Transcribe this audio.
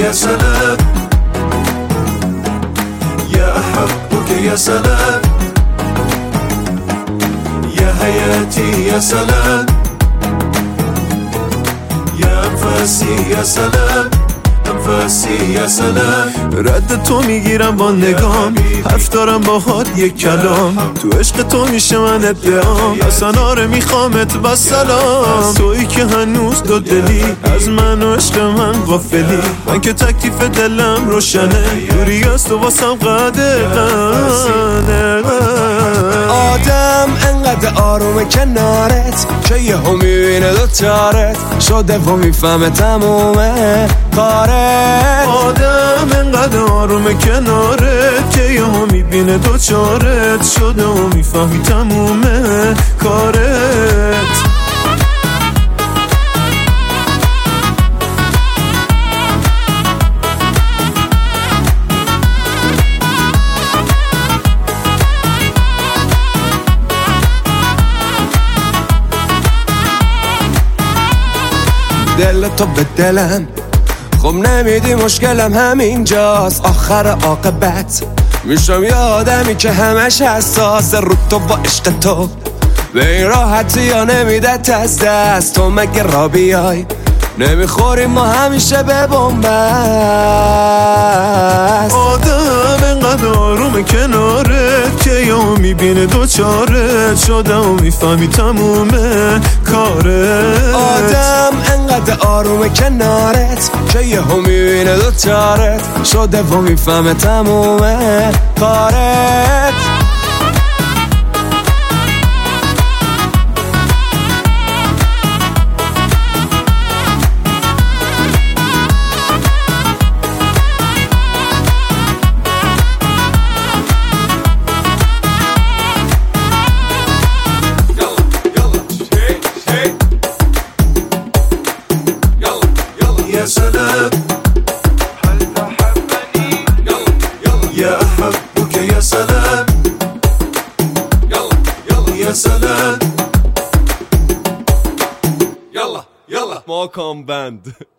يا سلام يا أحبك يا سلام يا حياتي يا سلام يا أنفاسي يا سلام انفاسی یا سلام. رد تو میگیرم با نگام، حرف دارم باهات یک کلام، تو عشق تو میشه من ادعام، اصلا آره میخوامت با سلام. تویی که هنوز دو دلی از من و عشق من غافلی، من که تکلیف دلم روشنه، دوری از تو واسم قدغنه. آدم انقدر آرومه کنارت که یه هم میبینه دوچارت شده و میفهمه تمومه کارت. آدم انقدر آرومه کنارت که یه هم میبینه دوچارت شده و میفهمی تمومه کارت. دل تو به دلم خب نمیدی مشکلم همینجاست، آخر عاقبت میشم یه آدمی که همش حساس رو تو با عشق تو به این راحتی یا نمیدت از دست. تو مگه را بیای نمیخوریم ما همیشه به بنبست. آدم انقدر آرومه کنارت که یا میبینه دوچارت شده و میفهمی تمومه کارت. آدم انقدر آرومه کنارت که یه هم میبینه دوچارت شده و میفهمه تمومه کارت. يا سلام هل تحبني يا أحبك يا سلام يا سلام يلا ماكان باند.